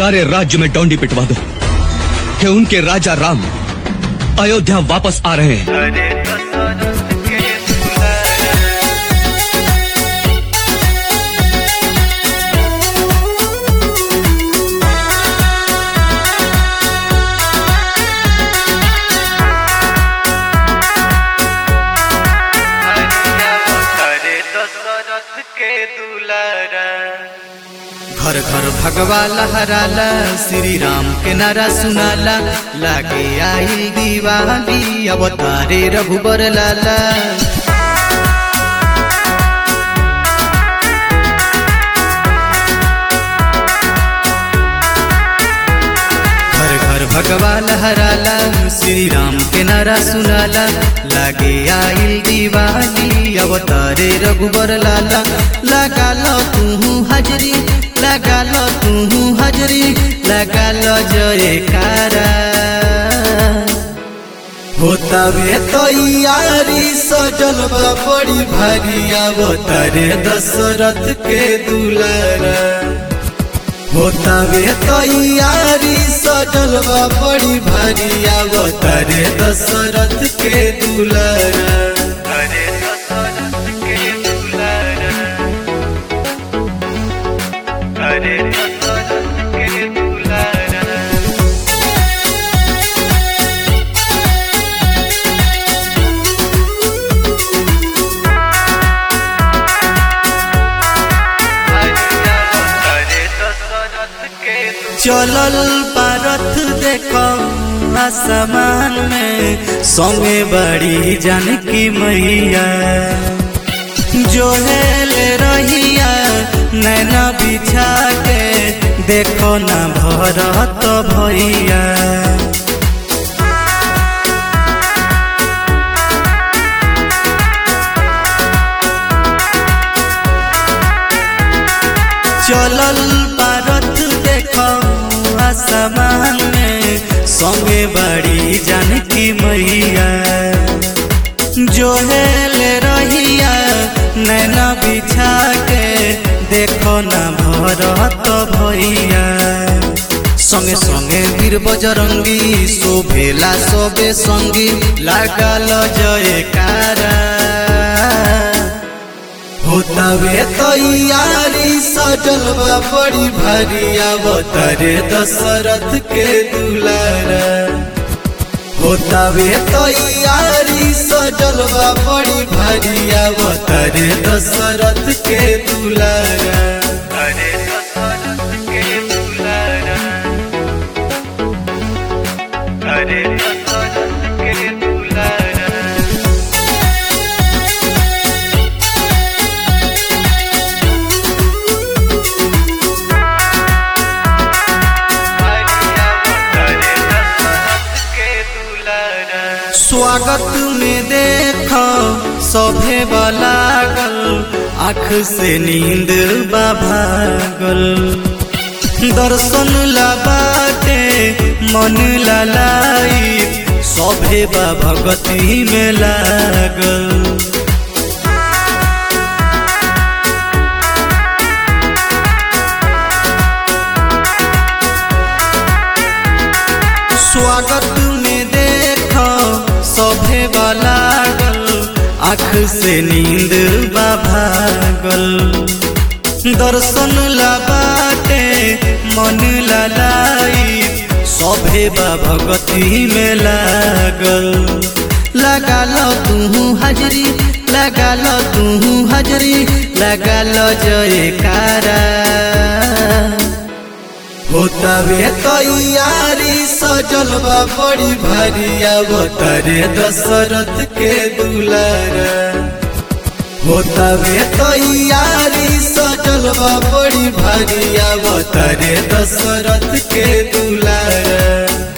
सारे राज्य में डोंडी पिटवा दो कि उनके राजा राम अयोध्या वापस आ रहे हैं। घर घर भगवा लहराला, श्री राम के नारा सुनाला, लागे आई दीवाली अवतारे रघुबर लाला। घर घर भगवा लहराला, श्री राम के नारा सुनाला, लागे आई दीवाली अवतारे रघुबर लाला। लगा लो तू हाजरी, लगा लो तू हाजरी, लगा लो जयकारा। होता वे तो यारी सजल बड़ी भारी अवतारे दशरथ के दुलारा। होता वे तो यारी सजल बड़ी भारी अवतारे दशरथ के दुलारा। चलल पारथ देखो आसमान में, संगे बड़ी जानकी मैया। जो है ले रहिया नैना बिछा के, देखो ना भरत भैया। चलल पारथ देखो आसमान में, संगे बड़ी जानकी मैया। जो है ले रहिया नैना बिछा के, देखो ना भरत भैया। संगे संगे वीर बजरंगी, शोभेला सबे संगी, लागल जयकारा। होता वे तो यारी सजल बड़ी भारी अवतारे दशरथ के दुलारा। होता वे तो यारी सजल बड़ी भारी अवतारे दशरथ के दुलारा। स्वागत में देखो सभे लागल, आँख से नींद भागल। दर्शन ला बाटे मन लालाई, सभे भगती में लागल। स्वागत में देखो सभे लागल, आँख से नींद भागल। दर्शन ला बाटे मन लालाई, सभे भगती में लागल। लगा लो तू हाजरी, लगा लो तू हाजरी, लगा लो जयकारा। होता वे तो यारी सजल बड़ी भारी अवतारे दशरथ के दुलारा। होता वे तो यारी सजल बड़ी भारी अवतारे दशरथ के दुलारा।